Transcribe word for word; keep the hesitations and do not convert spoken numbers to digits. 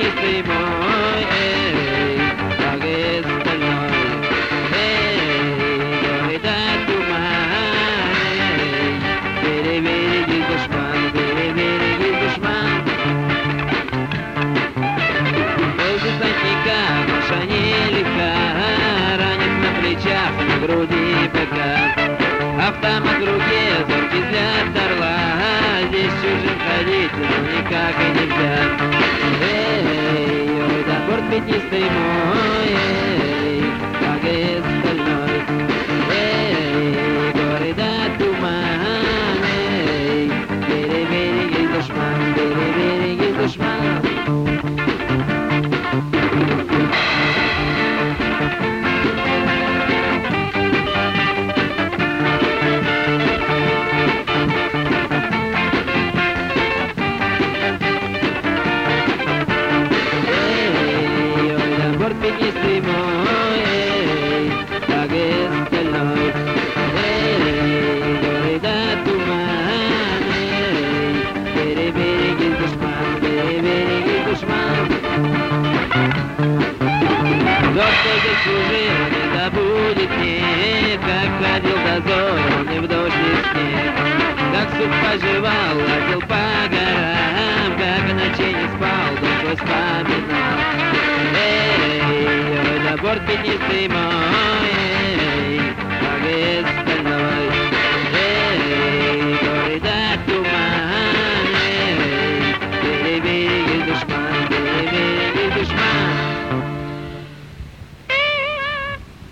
пятнистый мой, эй, как и стальной. Эй, горы да туман, эй, береги душман, береги душман. Ой, десантника, наша нелегка, ранит на плечах, на груди ПК. Автомат в руке, зоркий взгляд орла, здесь чужим ходить, ну никак и нельзя. Эй, ой, да борт пятнистый мой, эй, как и стальной. Эй, горы да туман, эй, береги душман, береги душман. Пятнистый мой, эй, как и стальной. Эй, горы да туман, эй, береги душман, береги душман. Тот, кто здесь служил, не забудет мне, как ходил дозор, он не в дождь и в снег. Как суп пожевал, лазил по горам, как ночей не спал, душой вспоминал. Эй, ой, да борт пятнистый мой.